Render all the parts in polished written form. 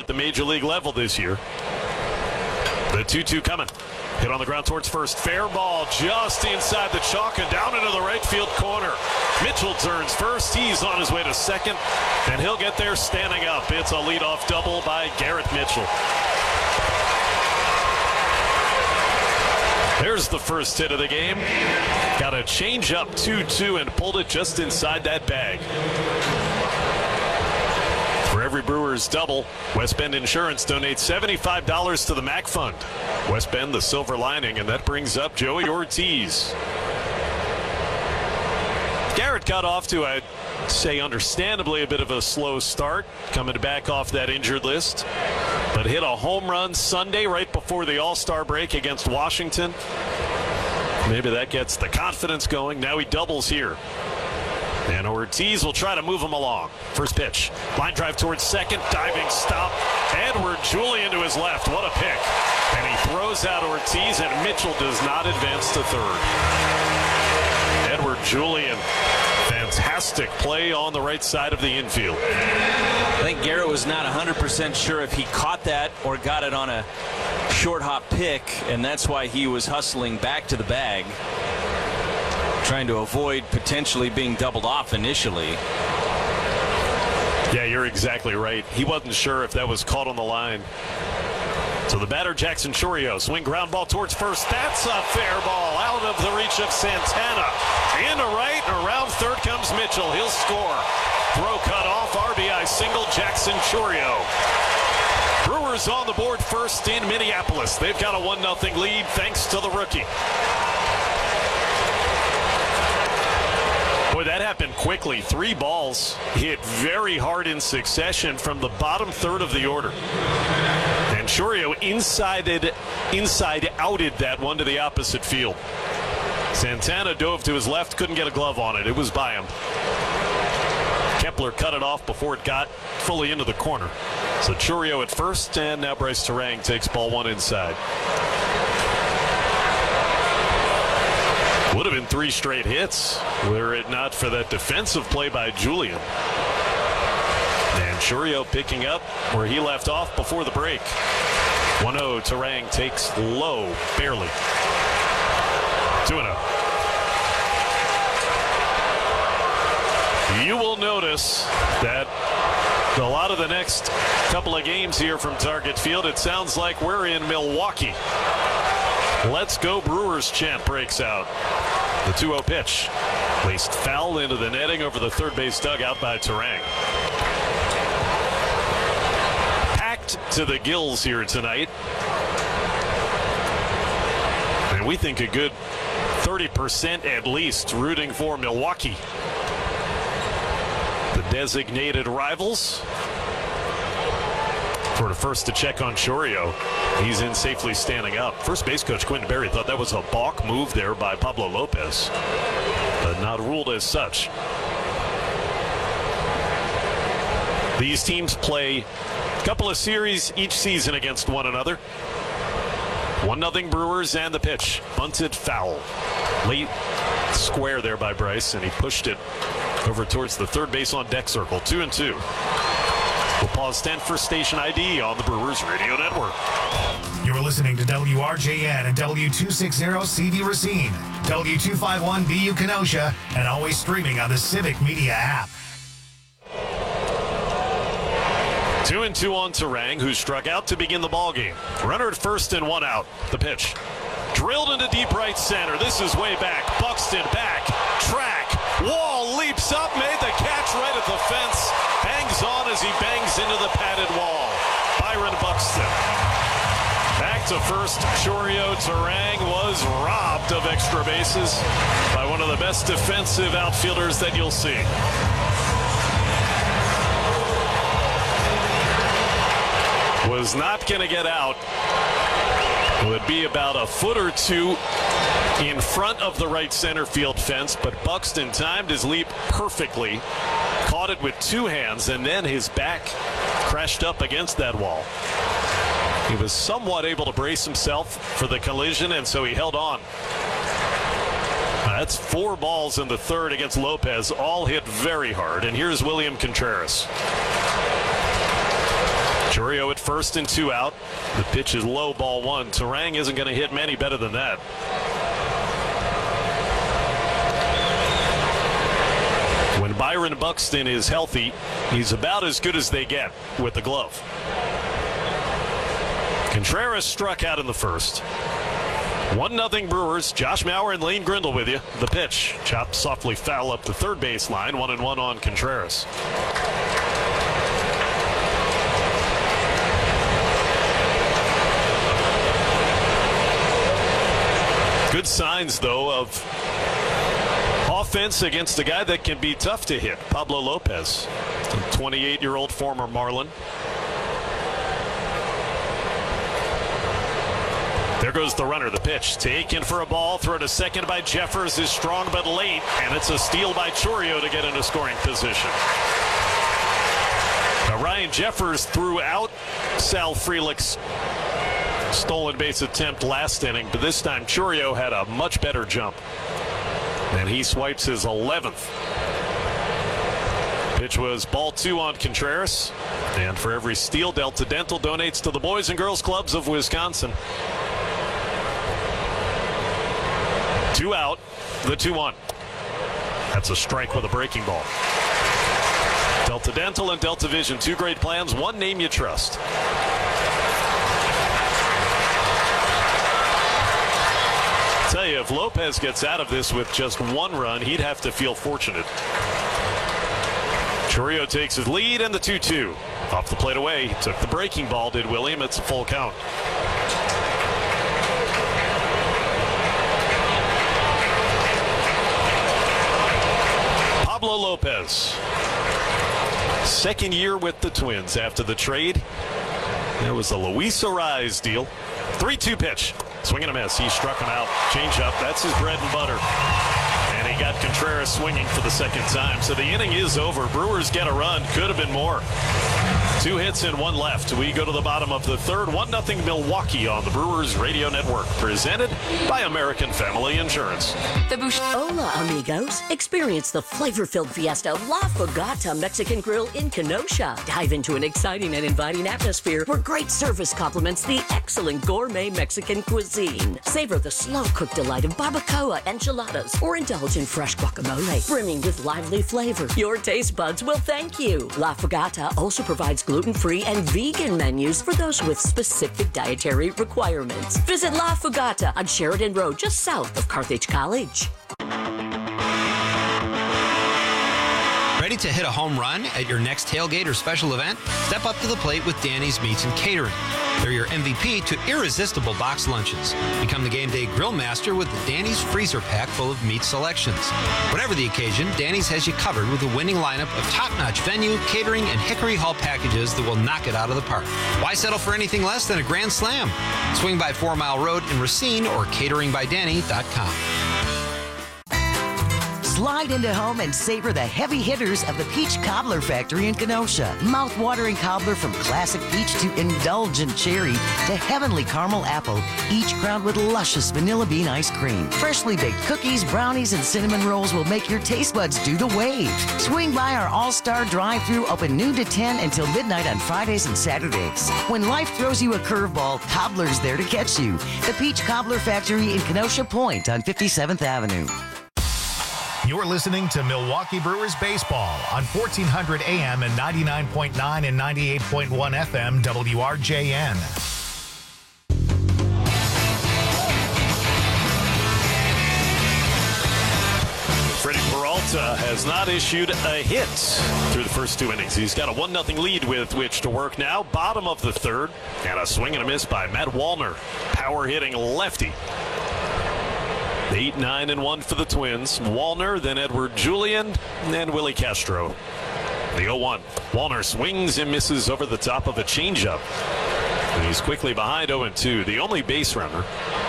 at the major league level this year. The 2-2 coming. Hit on the ground towards first. Fair ball just inside the chalk and down into the right field corner. Mitchell turns first. He's on his way to second, and he'll get there standing up. It's a leadoff double by Garrett Mitchell. There's the first hit of the game. Got a change up 2-2 and pulled it just inside that bag. For every Brewers double, West Bend Insurance donates $75 to the MAC Fund. West Bend, the silver lining, and that brings up Joey Ortiz. Garrett got off to, I'd say, understandably a bit of a slow start, coming back off that injured list, but hit a home run Sunday right before the All-Star break against Washington. Maybe that gets the confidence going. Now he doubles here. And Ortiz will try to move him along. First pitch. Line drive towards second. Diving stop. Edward Julian to his left. What a pick. And he throws out Ortiz, and Mitchell does not advance to third. Edward Julian. Fantastic play on the right side of the infield. I think Garrett was not 100% sure if he caught that or got it on a short hop pick, and that's why he was hustling back to the bag, trying to avoid potentially being doubled off initially. Yeah, you're exactly right. He wasn't sure if that was caught on the line. So the batter, Jackson Chourio, swing ground ball towards first. That's a fair ball out of the reach of Santana. In to right, and around third comes Mitchell. He'll score. Throw cut off, RBI single, Jackson Chourio. Brewers on the board first in Minneapolis. They've got a 1-0 lead thanks to the rookie. Boy, that happened quickly. 3 balls hit very hard in succession from the bottom third of the order. And Chourio inside-outed that one to the opposite field. Santana dove to his left, couldn't get a glove on it. It was by him. Kepler cut it off before it got fully into the corner. So Chourio at first, and now Bryce Terang takes ball 1 inside. Would have been 3 straight hits were it not for that defensive play by Julian. And Chourio picking up where he left off before the break. 1-0, Terang takes low, barely. 2-0. You will notice that a lot of the next couple of games here from Target Field, it sounds like we're in Milwaukee. Let's go Brewers chant breaks out. The 2-0 pitch. Placed foul into the netting over the third base dugout by Terang. Packed to the gills here tonight. And we think a good 30% at least rooting for Milwaukee. The designated rivals. For the first to check on Chourio. He's in safely standing up. First base coach Quentin Berry thought that was a balk move there by Pablo Lopez, but not ruled as such. These teams play a couple of series each season against one another. 1-0 Brewers, and the pitch. Bunted foul. Late square there by Bryce, and he pushed it over towards the third base on deck circle. 2-2. We'll pause 10 for station ID on the Brewers Radio Network. You're listening to WRJN and W260CD Racine, W251BU Kenosha, and always streaming on the Civic Media app. 2-2 on Terang, who struck out to begin the ballgame. Runner at first and 1 out. The pitch. Drilled into deep right center. This is way back. Buxton back. Track. Wall leaps up. Made the catch right at the fence. Hangs on as he bangs into the padded wall. Byron Buxton. Back to first. Chourio. Terang was robbed of extra bases by one of the best defensive outfielders that you'll see. Was not going to get out. Would be about a foot or two in front of the right center field fence, but Buxton timed his leap perfectly, caught it with 2 hands, and then his back crashed up against that wall. He was somewhat able to brace himself for the collision, and so he held on. That's 4 balls in the third against Lopez, all hit very hard, and here's William Contreras. Chourio at first and 2 out. The pitch is low, ball 1. Turang isn't going to hit many better than that. When Byron Buxton is healthy, he's about as good as they get with the glove. Contreras struck out in the first. 1-0 Brewers. Josh Mauer and Lane Grindle with you. The pitch. Chopped softly foul up the third base line. 1-1 on Contreras. Good signs, though, of offense against a guy that can be tough to hit. Pablo Lopez, the 28-year-old former Marlin. There goes the runner. The pitch taken for a ball. Throw to second by Jeffers is strong but late, and it's a steal by Chourio to get into scoring position. Now Ryan Jeffers threw out Sal Frelick's stolen base attempt last inning, but this time Chourio had a much better jump. And he swipes his 11th. Pitch was ball 2 on Contreras. And for every steal, Delta Dental donates to the Boys and Girls Clubs of Wisconsin. 2 out, the 2-1. That's a strike with a breaking ball. Delta Dental and Delta Vision, 2 great plans, one name you trust. Tell you, if Lopez gets out of this with just 1 run, he'd have to feel fortunate. Chourio takes his lead and the 2-2. Off the plate away, he took the breaking ball, did William. It's a full count. Pablo Lopez, second year with the Twins after the trade. There was a Luis Arraez deal. 3-2 pitch. Swing and a miss. He struck him out. Change up. That's his bread and butter. And he got Contreras swinging for the second time. So the inning is over. Brewers get a run. Could have been more. 2 hits and 1 left. We go to the bottom of the third. 1-0 Milwaukee on the Brewers Radio Network. Presented by American Family Insurance. Hola, amigos. Experience the flavor-filled fiesta of La Fogata Mexican Grill in Kenosha. Dive into an exciting and inviting atmosphere where great service complements the excellent gourmet Mexican cuisine. Savor the slow-cooked delight of barbacoa enchiladas or indulge in fresh guacamole, brimming with lively flavor. Your taste buds will thank you. La Fogata also provides gluten-free and vegan menus for those with specific dietary requirements. Visit La Fogata on Sheridan Road, just south of Carthage College. Ready to hit a home run at your next tailgate or special event? Step up to the plate with Danny's Meats and Catering. They're your MVP to irresistible box lunches. Become the game day grill master with the Danny's freezer pack full of meat selections. Whatever the occasion, Danny's has you covered with a winning lineup of top-notch venue, catering, and Hickory Hall packages that will knock it out of the park. Why settle for anything less than a grand slam? Swing by 4 Mile Road in Racine or cateringbydanny.com. Slide into home and savor the heavy hitters of the Peach Cobbler Factory in Kenosha. Mouth-watering cobbler from classic peach to indulgent cherry to heavenly caramel apple, each crowned with luscious vanilla bean ice cream. Freshly baked cookies, brownies, and cinnamon rolls will make your taste buds do the wave. Swing by our all-star drive-thru, open noon to 10 until midnight on Fridays and Saturdays. When life throws you a curveball, Cobbler's there to catch you. The Peach Cobbler Factory in Kenosha Point on 57th Avenue. You're listening to Milwaukee Brewers Baseball on 1400 AM and 99.9 and 98.1 FM WRJN. Freddie Peralta has not issued a hit through the first 2 innings. He's got a 1-0 lead with which to work now. Bottom of the third, and a swing and a miss by Matt Wallner. Power hitting lefty. 8-9-1 for the Twins. Wallner, then Edward Julian, and Willie Castro. The 0-1. Wallner swings and misses over the top of a changeup. And he's quickly behind 0-2. The only base runner.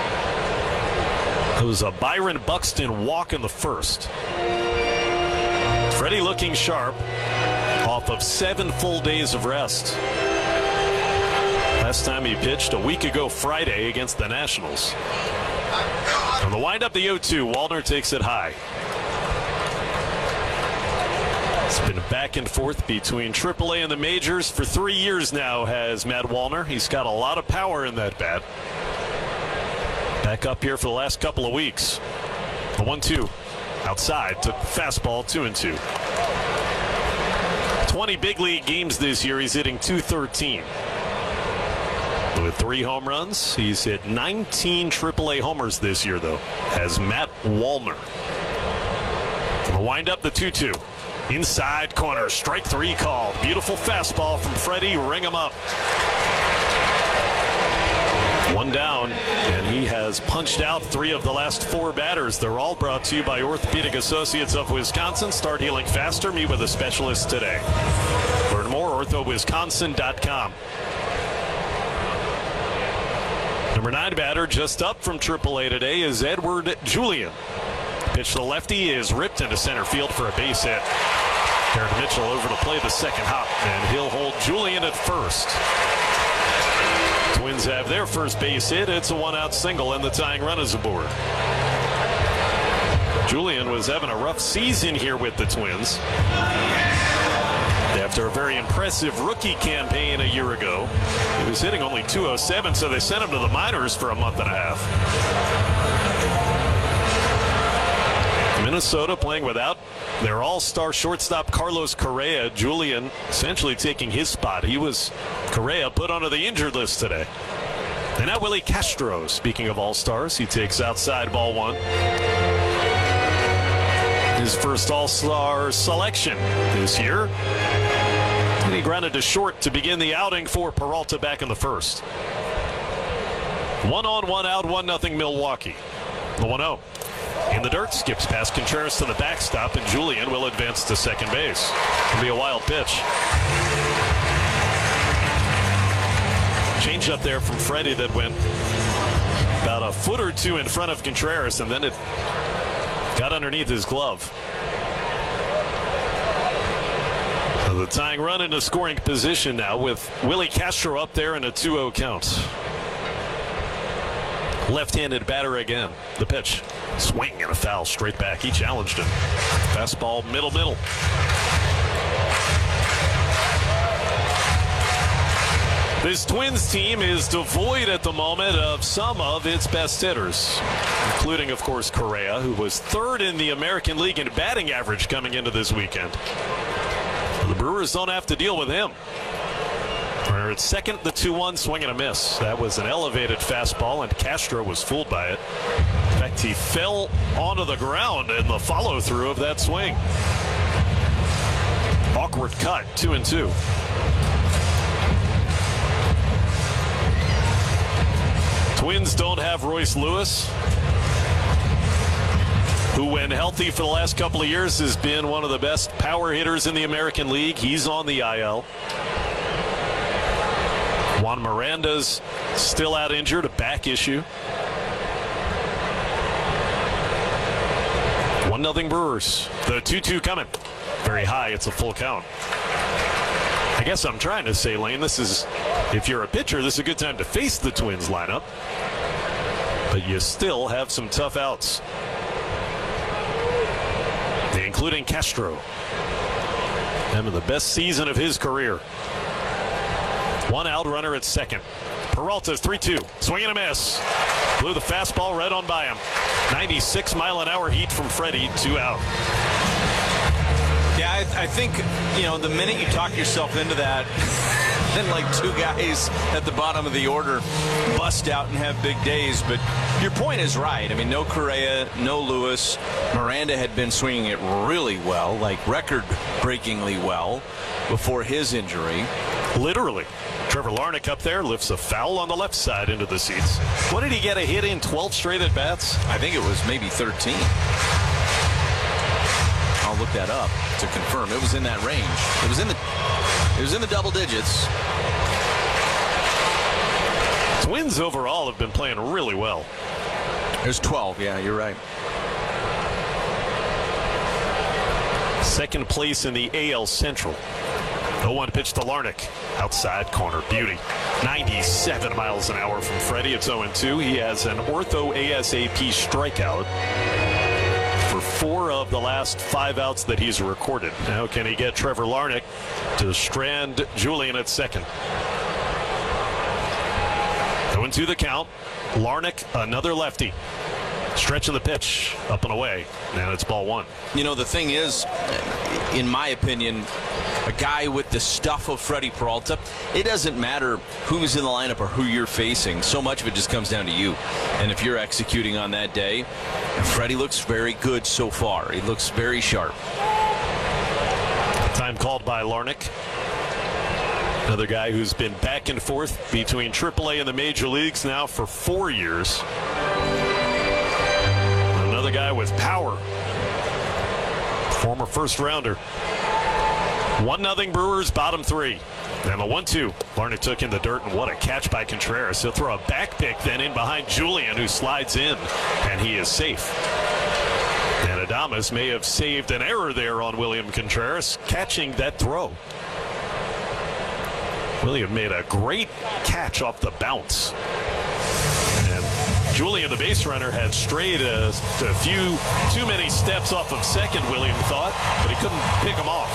It was a Byron Buxton walk in the first. Freddie looking sharp off of 7 full days of rest. Last time he pitched a week ago Friday against the Nationals. On the windup, the 0-2, Wallner takes it high. It's been back and forth between AAA and the majors for 3 years now, has Matt Wallner. He's got a lot of power in that bat. Back up here for the last couple of weeks. The 1-2 outside, took fastball 2-2. 20 big league games this year. He's hitting .213. With 3 home runs, he's hit 19 AAA homers this year, though, as Matt Wallner. The windup, the 2-2. Inside corner, strike 3 called. Beautiful fastball from Freddie. Ring him up. 1 down, and he has punched out 3 of the last 4 batters. They're all brought to you by Orthopedic Associates of Wisconsin. Start healing faster. Meet with a specialist today. Learn more, orthowisconsin.com. Number 9 batter just up from AAA today is Edward Julian. Pitch to the lefty is ripped into center field for a base hit. Garrett Mitchell over to play the second hop, and he'll hold Julian at first. Twins have their first base hit. It's a 1-out single, and the tying run is aboard. Julian was having a rough season here with the Twins after a very impressive rookie campaign a year ago. He was hitting only .207, so they sent him to the minors for a month and a half. Minnesota playing without their all-star shortstop Carlos Correa. Julian essentially taking his spot. Correa put onto the injured list today. And now Willie Castro, speaking of all-stars, he takes outside ball 1. His first all-star selection this year. And he grounded to short to begin the outing for Peralta back in the first. 1 on, 1 out, 1-0 Milwaukee. The 1-0. In the dirt, skips past Contreras to the backstop, and Julian will advance to second base. It'll be a wild pitch. Change up there from Freddie that went about a foot or 2 in front of Contreras, and then it got underneath his glove. So the tying run into scoring position now with Willie Castro up there in a 2-0 count. Left-handed batter again. The pitch. Swing and a foul straight back. He challenged him. Fastball middle. This Twins team is devoid at the moment of some of its best hitters, including, of course, Correa, who was 3rd in the American League in batting average coming into this weekend. The Brewers don't have to deal with him. Runner at second, the 2-1, swing and a miss. That was an elevated fastball, and Castro was fooled by it. In fact, he fell onto the ground in the follow-through of that swing. Awkward cut, 2-2. Twins don't have Royce Lewis, who, when healthy for the last couple of years, has been one of the best power hitters in the American League. He's on the IL. Juan Miranda's still out injured, a back issue. 1-0 Brewers. The 2-2 coming. Very high. It's a full count. I guess I'm trying to say, Lane, if you're a pitcher, this is a good time to face the Twins lineup. But you still have some tough outs, including Castro, having the best season of his career. 1 out, runner at second. Peralta 3-2, swing and a miss. Blew the fastball right on by him. 96-mile-an-hour heat from Freddie, 2 out. Yeah, I think, the minute you talk yourself into that, then like 2 guys at the bottom of the order bust out and have big days. But your point is right. I mean, no Correa, no Lewis. Miranda had been swinging it really well, like record-breakingly well, before his injury. Literally. Trevor Larnach up there lifts a foul on the left side into the seats. What did he get a hit in? 12 straight at bats? I think it was maybe 13. I'll look that up to confirm. It was in that range. It was in the double digits. Twins overall have been playing really well. It was 12. Yeah, you're right. Second place in the AL Central. 0-1 pitch to Larnach. Outside corner, beauty. 97 miles an hour from Freddie. It's 0-2. He has an ortho ASAP strikeout for 4 of the last 5 outs that he's recorded. Now can he get Trevor Larnach to strand Julian at second? Going to the count. Larnach, another lefty. Stretching the pitch, up and away, and it's ball 1. You know, the thing is, in my opinion, a guy with the stuff of Freddie Peralta, it doesn't matter who's in the lineup or who you're facing. So much of it just comes down to you. And if you're executing on that day, Freddie looks very good so far. He looks very sharp. Time called by Larnach. Another guy who's been back and forth between AAA and the major leagues now for 4 years. Another guy with power. Former first rounder. 1-0 Brewers, bottom 3. And the 1-2. Larnach took in the dirt, and what a catch by Contreras. He'll throw a back pick then in behind Julian, who slides in, and he is safe. And Adames may have saved an error there on William Contreras, catching that throw. William made a great catch off the bounce. And Julian, the base runner, had strayed a few too many steps off of second, William thought, but he couldn't pick him off.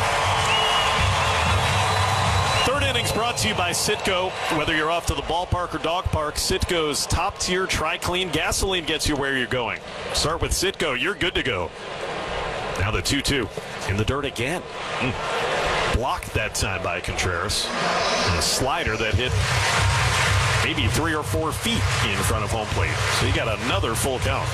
Third inning's brought to you by Citgo. Whether you're off to the ballpark or dog park, Citgo's top-tier Tri-Clean gasoline gets you where you're going. Start with Citgo. You're good to go. Now the 2-2 in the dirt again. Blocked that time by Contreras. And a slider that hit maybe 3 or 4 feet in front of home plate. So you got another full count.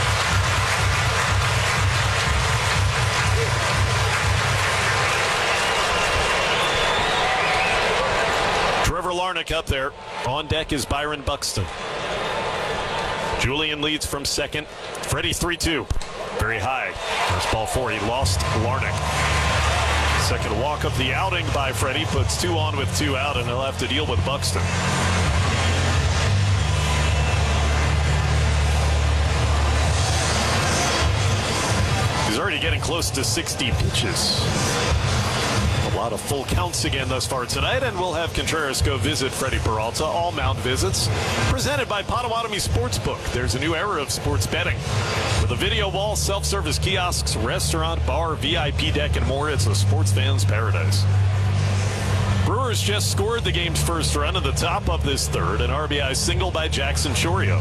Trevor Larnach up there. On deck is Byron Buxton. Julian leads from second. Freddie 3-2. Very high. That's ball 4. He lost Larnach. Second walk of the outing by Freddie. Puts 2 on with 2 out, and he'll have to deal with Buxton. He's already getting close to 60 pitches. A lot of full counts again thus far tonight, and we'll have Contreras go visit Freddie Peralta. All mound visits presented by Potawatomi Sportsbook. There's a new era of sports betting. With a video wall, self-service kiosks, restaurant, bar, VIP deck, and more, it's a sports fan's paradise. Brewers just scored the game's first run at the top of this third, an RBI single by Jackson Chourio.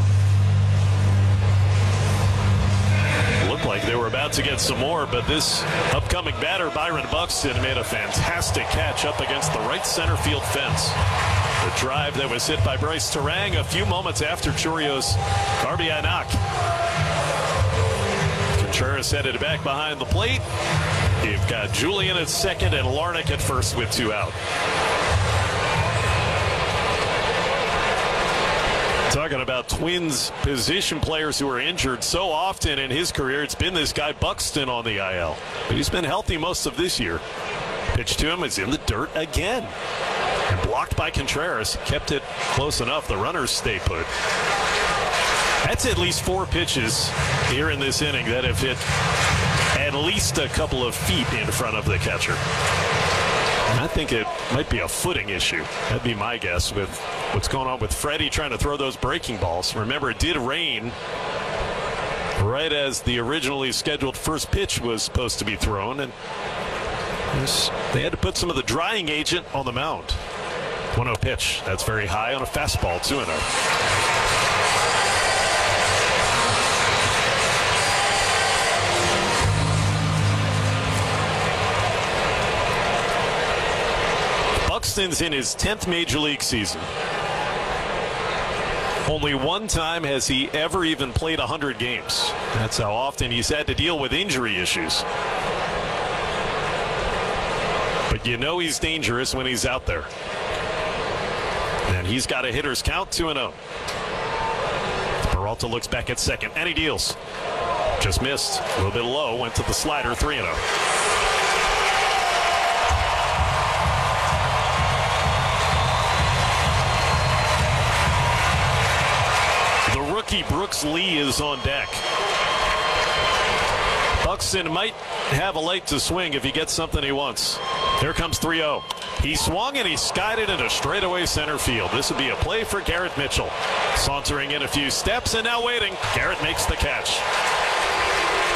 Looked like they were about to get some more, but this upcoming batter, Byron Buxton, made a fantastic catch up against the right center field fence. The drive that was hit by Bryce Terang a few moments after Chourio's RBI knock. Contreras headed back behind the plate. You've got Julian at second and Larnach at first with 2 out. Talking about Twins position players who are injured so often in his career, it's been this guy Buxton on the IL. But he's been healthy most of this year. Pitch to him is in the dirt again. And blocked by Contreras. Kept it close enough. The runners stay put. That's at least 4 pitches here in this inning that have hit at least a couple of feet in front of the catcher. And I think it might be a footing issue. That'd be my guess with what's going on with Freddie trying to throw those breaking balls. Remember, it did rain right as the originally scheduled first pitch was supposed to be thrown, and they had to put some of the drying agent on the mound. 1-0 pitch. That's very high on a fastball, 2-0. Buxton's in his 10th major league season. Only one time has he ever even played 100 games. That's how often he's had to deal with injury issues. But you know he's dangerous when he's out there. And he's got a hitter's count, 2-0. Peralta looks back at second, and he deals. Just missed. A little bit low, went to the slider, 3-0. Brooks Lee is on deck. Buxton might have a light to swing if he gets something he wants. Here comes 3-0. He swung and he skied it into straightaway center field. This would be a play for Garrett Mitchell. Sauntering in a few steps and now waiting. Garrett makes the catch.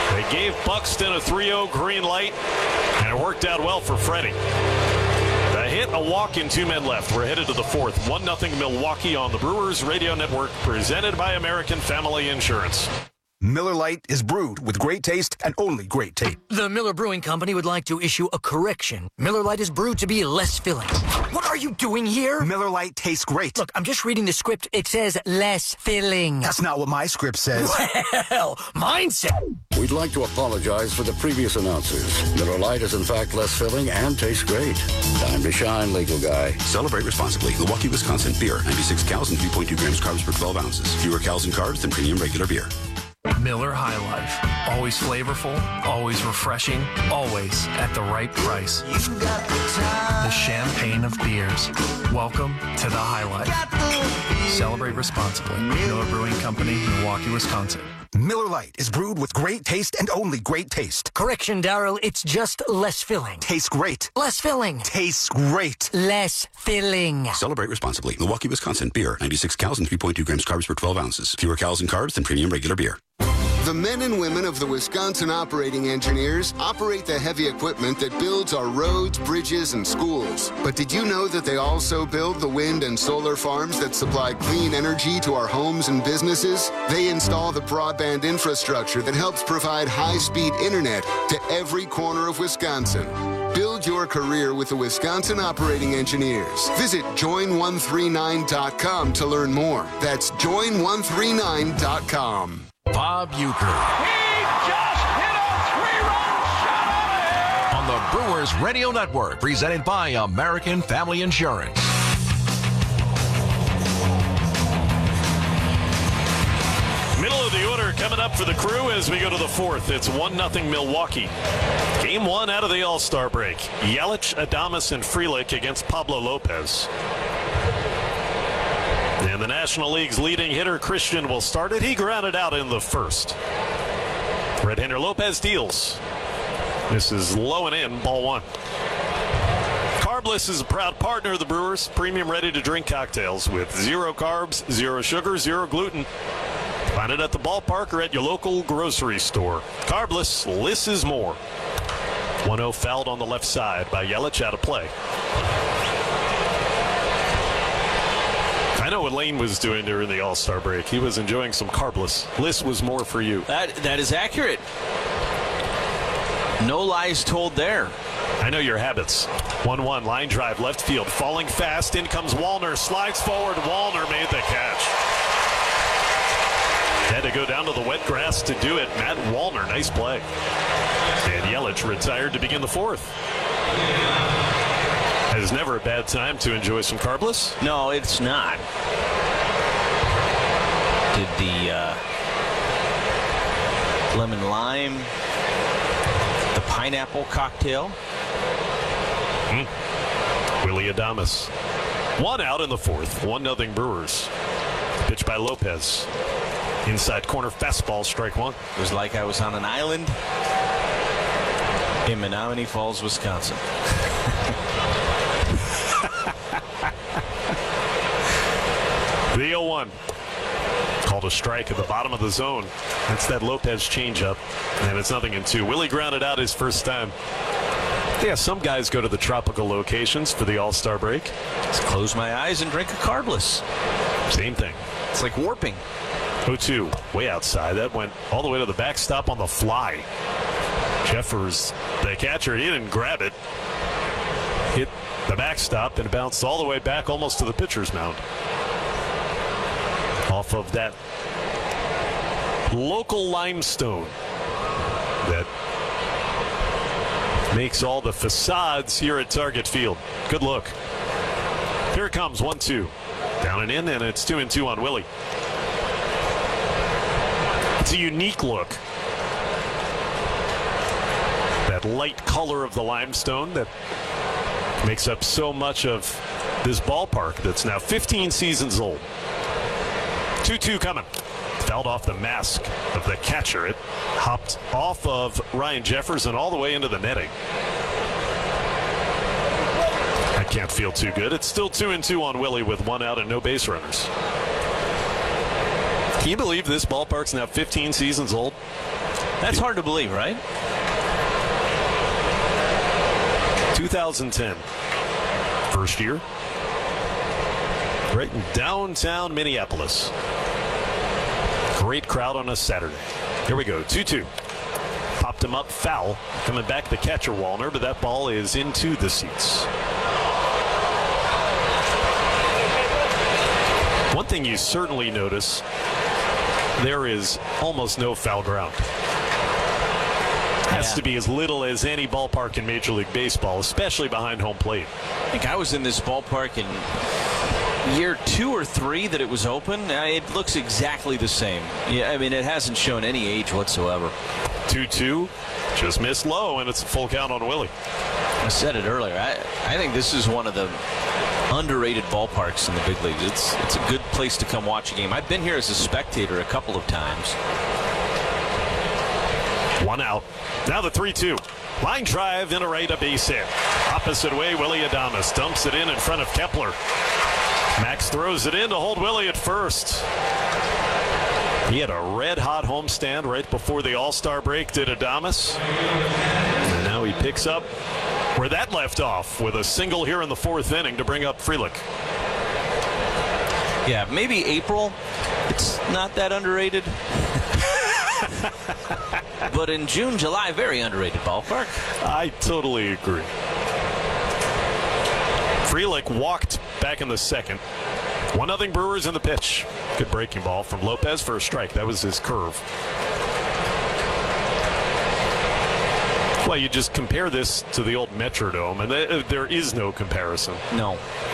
They gave Buxton a 3-0 green light, and it worked out well for Freddie. A hit, a walk, and 2 men left. We're headed to the fourth. 1-0 Milwaukee on the Brewers Radio Network, presented by American Family Insurance. Miller Lite is brewed with great taste and only great taste. The Miller Brewing Company would like to issue a correction. Miller Lite is brewed to be less filling. What are you doing here? Miller Lite tastes great. Look, I'm just reading the script. It says less filling. That's not what my script says. Well, mine says... We'd like to apologize for the previous announcers. Miller Lite is in fact less filling and tastes great. Time to shine, legal guy. Celebrate responsibly. Milwaukee, Wisconsin. Beer. 96 calories and 3.2 grams carbs per 12 ounces. Fewer calories and carbs than premium regular beer. Miller High Life. Always flavorful, always refreshing, always at the right price. The champagne of beers. Welcome to the High Life. Celebrate responsibly. Miller Brewing Company, Milwaukee, Wisconsin. Miller Lite is brewed with great taste and only great taste. Correction, Daryl. It's just less filling. Tastes great. Less filling. Tastes great. Less filling. Celebrate responsibly. Milwaukee, Wisconsin. Beer. 96 calories and 3.2 grams carbs per 12 ounces. Fewer calories and carbs than premium regular beer. The men and women of the Wisconsin Operating Engineers operate the heavy equipment that builds our roads, bridges, and schools. But did you know that they also build the wind and solar farms that supply clean energy to our homes and businesses? They install the broadband infrastructure that helps provide high-speed internet to every corner of Wisconsin. Build your career with the Wisconsin Operating Engineers. Visit join139.com to learn more. That's join139.com. Bob Uecker. He just hit a 3-run shot on the Brewers Radio Network, presented by American Family Insurance. Middle of the order coming up for the Crew as we go to the fourth. It's 1-0 Milwaukee. Game 1 out of the All-Star break. Yelich, Adames, and Frelick against Pablo Lopez. And the National League's leading hitter, Christian, will start it. He grounded out in the first. Red-hander Lopez deals. This is low and in, ball 1. Carbless is a proud partner of the Brewers. Premium ready-to-drink cocktails with 0 carbs, 0 sugar, 0 gluten. Find it at the ballpark or at your local grocery store. Carbless, less is more. 1-0 fouled on the left side by Yelich, out of play. I know what Lane was doing during the All-Star break. He was enjoying some carbless. List was more for you. That is accurate. No lies told there. I know your habits. 1-1, line drive, left field, falling fast. In comes Wallner, slides forward. Wallner made the catch. Had to go down to the wet grass to do it. Matt Wallner, nice play. And Yelich retired to begin the fourth. It's never a bad time to enjoy some carbless. No, it's not. Did the lemon lime, the pineapple cocktail. Willy Adames. 1 out in the fourth. 1-0 Brewers. Pitch by Lopez. Inside corner fastball, strike 1. It was like I was on an island in Menominee Falls, Wisconsin. The 0-1. Called a strike at the bottom of the zone. That's that Lopez changeup. And it's 0-2. Willie grounded out his first time. Yeah, some guys go to the tropical locations for the All-Star break. Just close my eyes and drink a carbless. Same thing. It's like warping. 0-2. Way outside. That went all the way to the backstop on the fly. Jeffers, the catcher, he didn't grab it. Hit the backstop and bounced all the way back almost to the pitcher's mound. Off of that local limestone that makes all the facades here at Target Field. Good look. Here it comes, 1-2. Down and in, and it's 2-2 on Willie. It's a unique look. That light color of the limestone that makes up so much of this ballpark that's now 15 seasons old. 2-2 coming. Fouled off the mask of the catcher. It hopped off of Ryan Jeffers and all the way into the netting. That can't feel too good. It's still 2-2 on Willie with 1 out and no base runners. Can you believe this ballpark's now 15 seasons old? That's hard to believe, right? 2010. First year. Right in downtown Minneapolis. Great crowd on a Saturday. Here we go, 2-2. Popped him up, foul. Coming back the catcher, Wallner, but that ball is into the seats. One thing you certainly notice, there is almost no foul ground. Has to be as little as any ballpark in Major League Baseball, especially behind home plate. I think I was in this ballpark in year 2 or 3 that it was open. It looks exactly the same. Yeah, I mean, it hasn't shown any age whatsoever. 2-2, just missed low, and it's a full count on Willie. I said it earlier. I think this is one of the underrated ballparks in the big leagues. It's a good place to come watch a game. I've been here as a spectator a couple of times. 1 out. Now the 3-2. Line drive in a right, a base hit. Opposite way, Willie Adames dumps it in front of Kepler. Max throws it in to hold Willie at first. He had a red-hot homestand right before the All-Star break, did Adames. And now he picks up where that left off with a single here in the 4th inning to bring up Frelick. Yeah, maybe April. It's not that underrated. But in June, July, very underrated ballpark. I totally agree. Frelick walked back in the second. 1-0 Brewers in the pitch. Good breaking ball from Lopez for a strike. That was his curve. Well, you just compare this to the old Metrodome, and there is no comparison. No.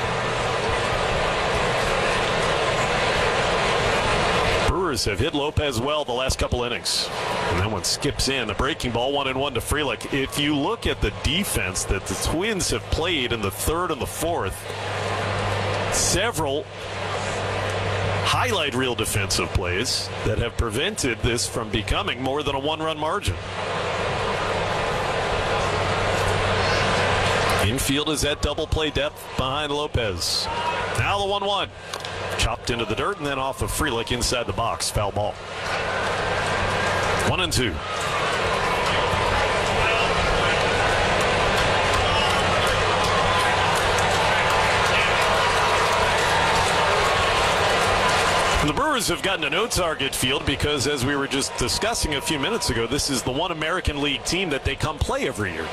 Brewers have hit Lopez well the last couple innings. And that one skips in. The breaking ball, 1-1 to Frelick. If you look at the defense that the Twins have played in the 3rd and the 4th, several highlight reel defensive plays that have prevented this from becoming more than a 1-run margin. Infield is at double play depth behind Lopez. Now the 1-1. Chopped into the dirt and then off of Frelick inside the box. Foul ball. 1-2. The Brewers have gotten a no-target field because, as we were just discussing a few minutes ago, this is the one American League team that they come play every year.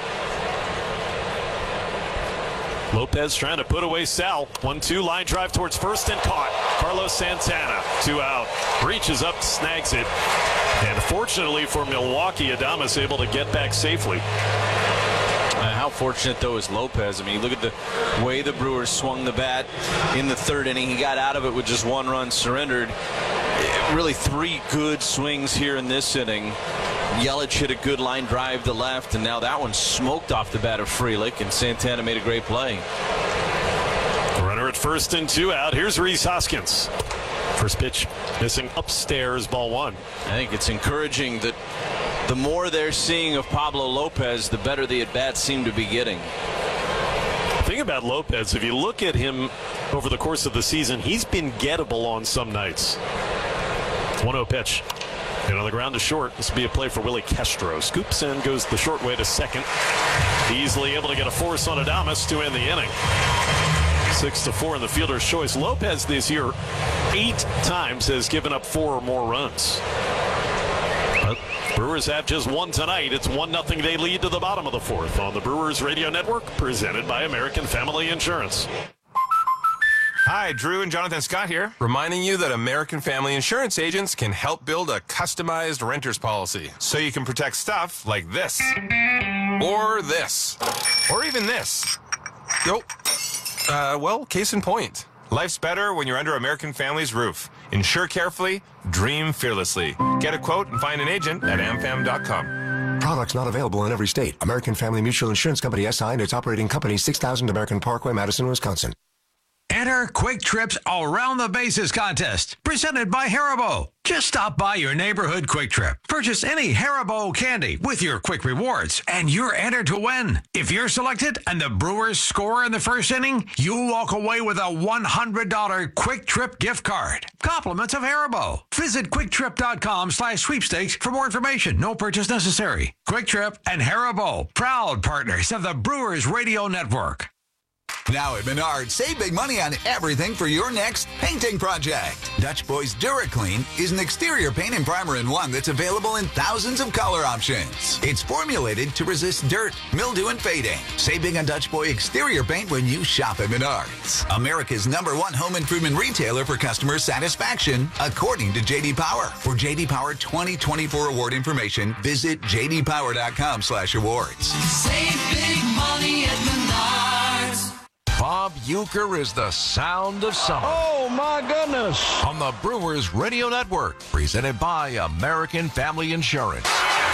Lopez trying to put away Sal. 1-2, line drive towards first and caught. Carlos Santana, 2 out. Reaches up, snags it. And fortunately for Milwaukee, Adames able to get back safely. How fortunate, though, is Lopez. I mean, look at the way the Brewers swung the bat in the 3rd inning. He got out of it with just 1 run surrendered. Really 3 good swings here in this inning. Yelich hit a good line drive to left, and now that one smoked off the bat of Frelick, and Santana made a great play. Runner at first and 2 out. Here's Rhys Hoskins. First pitch missing upstairs, ball 1. I think it's encouraging that the more they're seeing of Pablo Lopez, the better the at-bats seem to be getting. The thing about Lopez, if you look at him over the course of the season, he's been gettable on some nights. 1-0 pitch. And on the ground to short. This will be a play for Willie Castro. Scoops in, goes the short way to second. Easily able to get a force on Adames to end the inning. 6-4 in the fielder's choice. Lopez this year 8 times has given up 4 or more runs. But Brewers have just 1 tonight. It's 1-0. They lead to the bottom of the 4th on the Brewers Radio Network, presented by American Family Insurance. Hi, Drew and Jonathan Scott here, reminding you that American Family Insurance agents can help build a customized renter's policy so you can protect stuff like this, or this, or even this. Well, case in point. Life's better when you're under American Family's roof. Insure carefully, dream fearlessly. Get a quote and find an agent at amfam.com. Products not available in every state. American Family Mutual Insurance Company, SI, and its operating company, 6000 American Parkway, Madison, Wisconsin. Enter Quick Trip's Around the Bases contest, presented by Haribo. Just stop by your neighborhood Quick Trip. Purchase any Haribo candy with your Quick Rewards, and you're entered to win. If you're selected and the Brewers score in the first inning, you'll walk away with a $100 Quick Trip gift card. Compliments of Haribo. Visit QuickTrip.com/sweepstakes for more information. No purchase necessary. Quick Trip and Haribo, proud partners of the Brewers Radio Network. Now at Menards, save big money on everything for your next painting project. Dutch Boy's DuraClean is an exterior paint and primer in one that's available in thousands of color options. It's formulated to resist dirt, mildew, and fading. Save big on Dutch Boy exterior paint when you shop at Menards, America's #1 home improvement retailer for customer satisfaction, according to J.D. Power. For J.D. Power 2024 award information, visit jdpower.com/awards. Save big money at Menards. Bob Uecker is the sound of summer. Oh, my goodness. On the Brewers Radio Network, presented by American Family Insurance.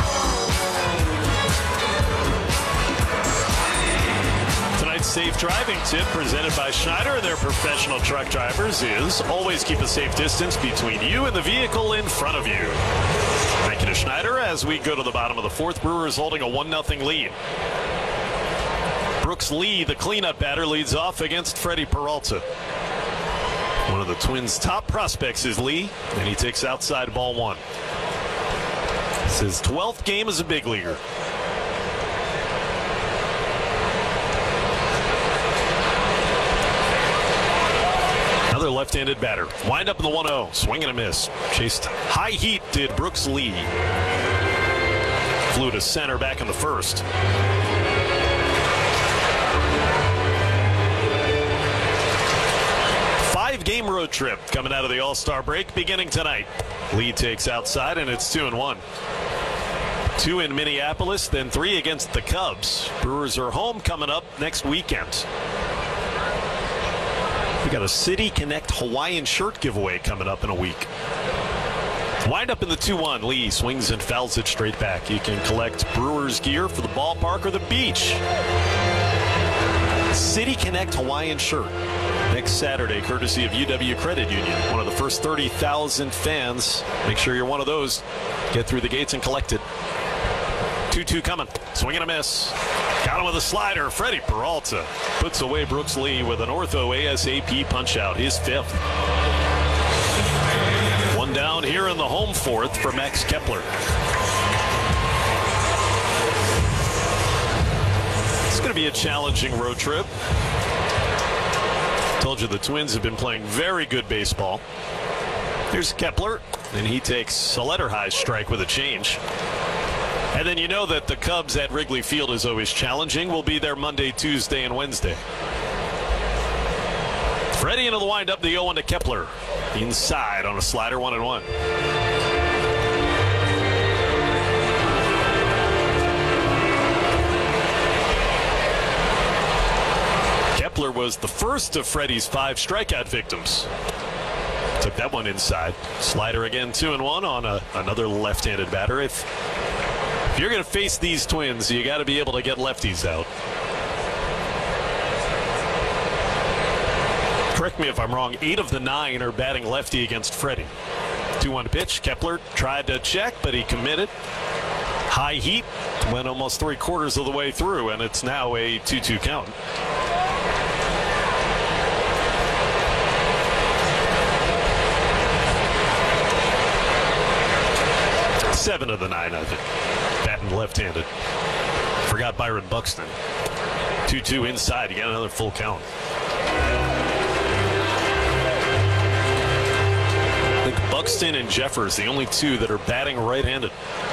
Tonight's safe driving tip presented by Schneider and their professional truck drivers is always keep a safe distance between you and the vehicle in front of you. Thank you to Schneider as we go to the bottom of the fourth. Brewers holding a 1-0 lead. Brooks Lee, the cleanup batter, leads off against Freddie Peralta. One of the Twins' top prospects is Lee, and he takes outside ball one. It's his 12th game as a big leaguer. Another left-handed batter. Wind up in the 1-0. Swing and a miss. Chased high heat did Brooks Lee. Flew to center back in the first. 5-game road trip coming out of the All-Star break beginning tonight. Lee takes outside, and it's 2-1. 2 in Minneapolis, then 3 against the Cubs. Brewers are home coming up next weekend. We got a City Connect Hawaiian shirt giveaway coming up in a week. Wind up in the 2-1. Lee swings and fouls it straight back. You can collect Brewers gear for the ballpark or the beach. City Connect Hawaiian shirt. Next Saturday, courtesy of UW Credit Union. One of the first 30,000 fans. Make sure you're one of those. Get through the gates and collect it. 2-2 coming. Swing and a miss. Got him with a slider. Freddie Peralta puts away Brooks Lee with an ortho ASAP punch-out. His 5th. One down here in the home 4th for Max Kepler. It's going to be a challenging road trip. Told you the Twins have been playing very good baseball. Here's Kepler, and he takes a letter high strike with a change. And then you know that the Cubs at Wrigley Field is always challenging. We'll be there Monday, Tuesday, and Wednesday. Freddie into the windup, the 0-1 to Kepler. Inside on a slider, 1-1. Kepler was the first of Freddie's 5 strikeout victims. Took that one inside. Slider again, 2-1 on another left-handed batter. If you're going to face these Twins, you got to be able to get lefties out. Correct me if I'm wrong, 8 of the 9 are batting lefty against Freddie. 2-1 pitch. Kepler tried to check, but he committed. High heat, went almost 3/4 of the way through, and it's now a 2-2 count. Seven of the 9, I think. Batting left-handed. Forgot Byron Buxton. 2-2 inside. You got another full count. I think Buxton and Jeffers, the only 2 that are batting right-handed.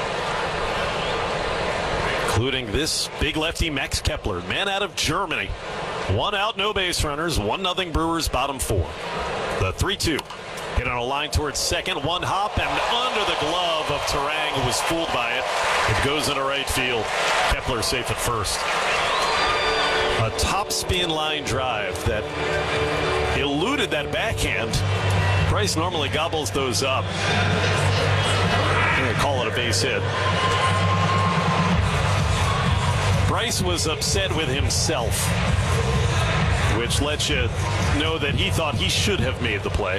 Including this big lefty, Max Kepler. Man out of Germany. 1 out, no base runners. 1-0 Brewers, bottom 4. The 3-2. Hit on a line towards second. 1 hop and under the glove of Terang, who was fooled by it. It goes into right field. Kepler safe at first. A top spin line drive that eluded that backhand. Price normally gobbles those up. I'm going to call it a base hit. Bryce was upset with himself which lets you know that he thought he should have made the play.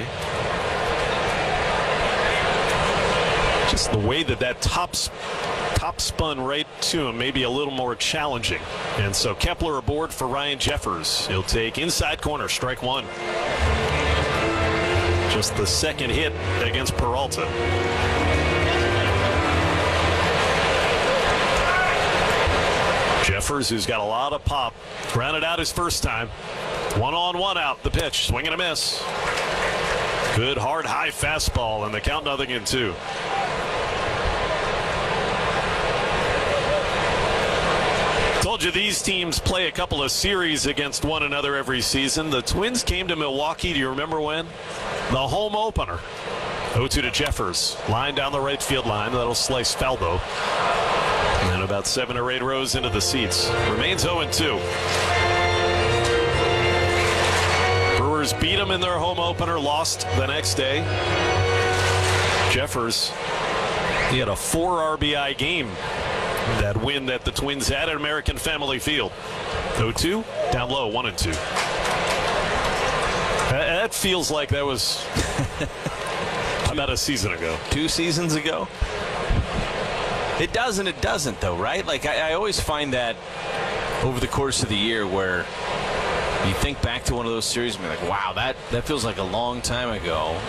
Just the way that top spun right to him, maybe a little more challenging. And so Kepler aboard for Ryan Jeffers. He'll take inside corner, strike one. Just the second hit against Peralta. Jeffers, who's got a lot of pop, grounded out his first time. 1-on-1 out, the pitch, swing and a miss. Good hard high fastball, and the count 0-2. Told you these teams play a couple of series against one another every season. The Twins came to Milwaukee, do you remember when? The home opener. 0-2 to Jeffers. Line down the right field line. That'll slice Faldo. And then about 7 or 8 rows into the seats. Remains 0-2. Brewers beat them in their home opener, lost the next day. Jeffers, he had a 4 RBI game. That win that the Twins had at American Family Field. 0-2, down low, 1-2. That feels like that was about a season ago. 2 seasons ago? It does and it doesn't, though, right? Like, I always find that over the course of the year where you think back to one of those series and be like, wow, that feels like a long time ago.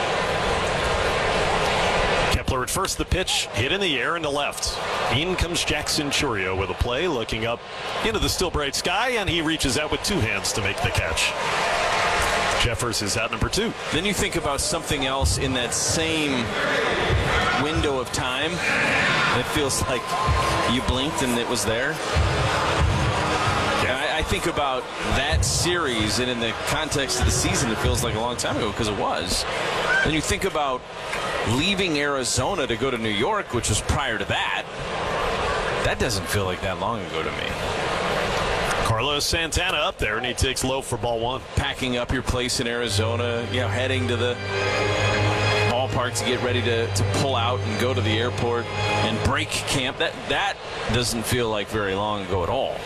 Kepler at first, the pitch hit in the air into left. In comes Jackson Chourio with a play, looking up into the still bright sky, and he reaches out with 2 hands to make the catch. Jeffers is out number 2. Then you think about something else in that same window of time. It feels like you blinked and it was there. I think about that series, and in the context of the season, it feels like a long time ago because it was. Then you think about leaving Arizona to go to New York, which was prior to that. That doesn't feel like that long ago to me. Carlos Santana up there, and he takes low for ball 1. Packing up your place in Arizona, heading to the ballpark to get ready to pull out and go to the airport and break camp. That doesn't feel like very long ago at all.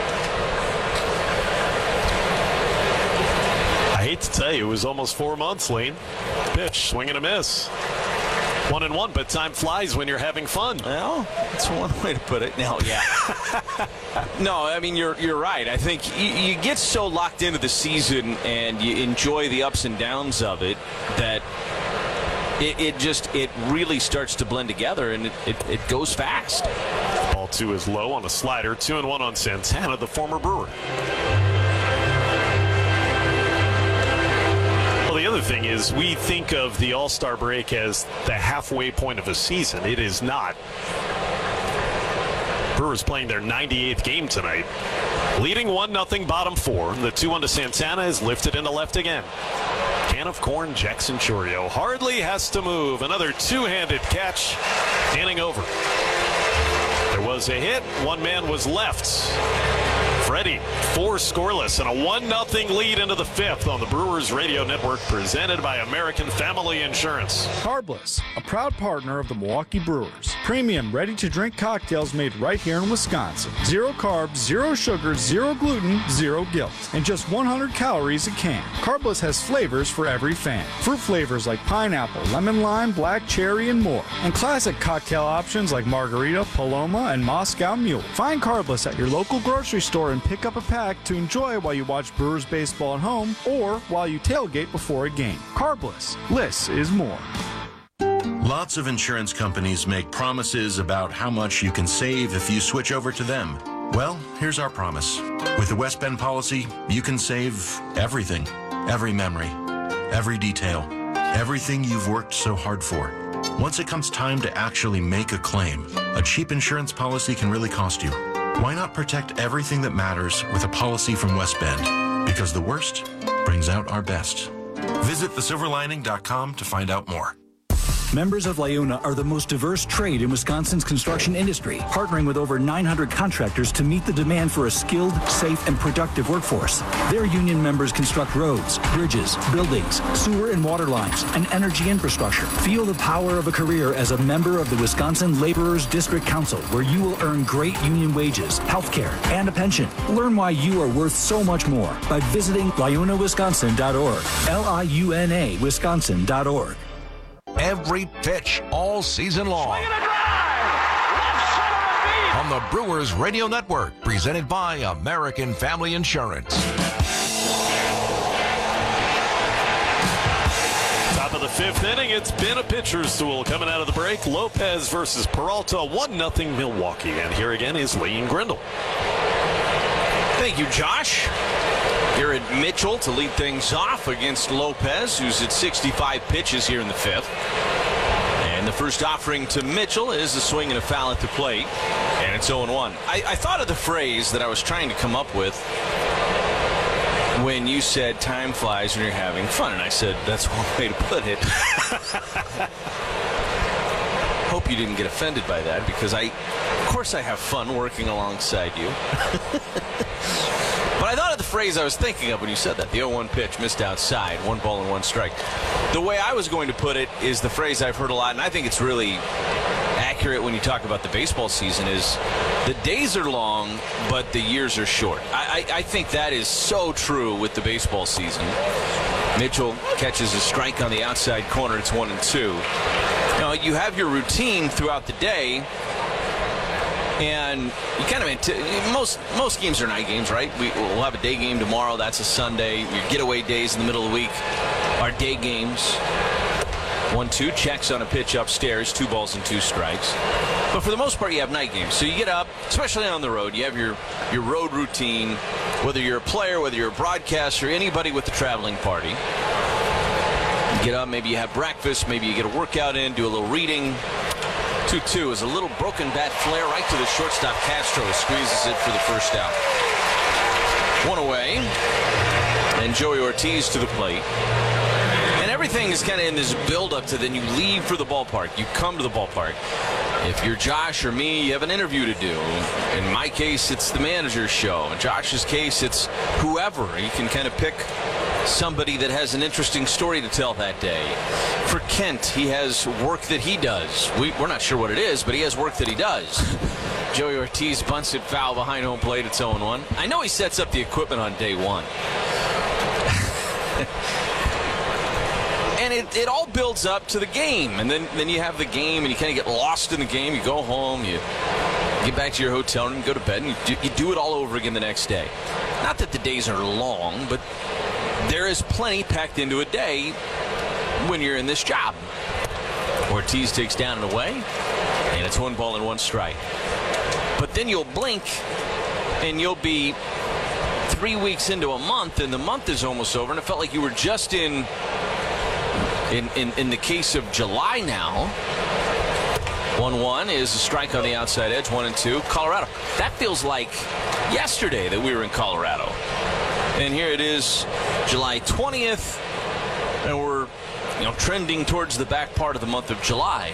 I hate to tell you, it was almost 4 months, Lane. Pitch, swing and a miss. 1-1, but time flies when you're having fun. Well, that's one way to put it. No, yeah. No, I mean, you're right. I think you get so locked into the season and you enjoy the ups and downs of it that it really starts to blend together, and it goes fast. Ball 2 is low on a slider. 2-1 on Santana, the former Brewer. The other thing is, we think of the All-Star break as the halfway point of a season. It is not. Brewers playing their 98th game tonight. Leading 1-0, bottom 4. The 2-1 to Santana is lifted into left again. Can of corn, Jackson Chourio hardly has to move. Another 2-handed catch. Inning over. There was a hit. One man was left. Freddie, 4 scoreless, and a 1-0 lead into the 5th on the Brewers Radio Network, presented by American Family Insurance. Carbliss, a proud partner of the Milwaukee Brewers. Premium, ready-to-drink cocktails made right here in Wisconsin. 0 carbs, 0 sugar, 0 gluten, 0 guilt, and just 100 calories a can. Carbliss has flavors for every fan. Fruit flavors like pineapple, lemon lime, black cherry, and more. And classic cocktail options like margarita, Paloma, and Moscow Mule. Find Carbliss at your local grocery store and pick up a pack to enjoy while you watch Brewers baseball at home or while you tailgate before a game. Carbliss. Less is more. Lots of insurance companies make promises about how much you can save if you switch over to them. Well, here's our promise. With the West Bend policy, you can save everything. Every memory, every detail, everything you've worked so hard for. Once it comes time to actually make a claim, a cheap insurance policy can really cost you. Why not protect everything that matters with a policy from West Bend? Because the worst brings out our best. Visit thesilverlining.com to find out more. Members of LIUNA are the most diverse trade in Wisconsin's construction industry, partnering with over 900 contractors to meet the demand for a skilled, safe, and productive workforce. Their union members construct roads, bridges, buildings, sewer and water lines, and energy infrastructure. Feel the power of a career as a member of the Wisconsin Laborers District Council, where you will earn great union wages, health care, and a pension. Learn why you are worth so much more by visiting liunawisconsin.org. LIUNA Wisconsin.org. Every pitch all season long. On the Brewers Radio Network, presented by American Family Insurance. Top of the fifth inning, it's been a pitcher's duel coming out of the break. Lopez versus Peralta, 1-0 Milwaukee. And here again is Lane Grindle. Thank you, Josh. Garrett Mitchell to lead things off against Lopez, who's at 65 pitches here in the fifth. And the first offering to Mitchell is a swing and a foul at the plate. And it's 0-1. I thought of the phrase that I was trying to come up with when you said time flies when you're having fun. And I said, that's one way to put it. Hope you didn't get offended by that, because of course I have fun working alongside you. But I thought of the phrase I was thinking of when you said that. The 0-1 pitch, missed outside, 1 ball and 1 strike. The way I was going to put it is the phrase I've heard a lot, and I think it's really accurate when you talk about the baseball season, is the days are long, but the years are short. I think that is so true with the baseball season. Mitchell catches a strike on the outside corner. It's 1-2. Now, you have your routine throughout the day, and you kind of most games are night games, right? We'll have a day game tomorrow. That's a Sunday. Your getaway days in the middle of the week are day games. 1-2, checks on a pitch upstairs, 2 balls and 2 strikes. But for the most part, you have night games. So you get up, especially on the road, you have your road routine, whether you're a player, whether you're a broadcaster, anybody with the traveling party. You get up, maybe you have breakfast, maybe you get a workout in, do a little reading. 2-2 is a little broken bat flare right to the shortstop. Castro squeezes it for the first out. 1 away. And Joey Ortiz to the plate. And everything is kind of in this build-up to then you leave for the ballpark. You come to the ballpark. If you're Josh or me, you have an interview to do. In my case, it's the manager's show. In Josh's case, it's whoever. You can kind of pick somebody that has an interesting story to tell that day. For Kent, he has work that he does. We're not sure what it is, but he has work that he does. Joey Ortiz bunts it foul behind home plate. It's 0-1. I know he sets up the equipment on day one. And it all builds up to the game. And then you have the game, and you kind of get lost in the game. You go home, you get back to your hotel room, go to bed, and you do it all over again the next day. Not that the days are long, but there is plenty packed into a day when you're in this job. Ortiz takes down and away, and it's 1 ball and 1 strike. But then you'll blink, and you'll be 3 weeks into a month, and the month is almost over, and it felt like you were just in the case of July now. 1-1 is a strike on the outside edge, 1-2. Colorado. That feels like yesterday that we were in Colorado. And here it is, July 20th, and we're trending towards the back part of the month of July.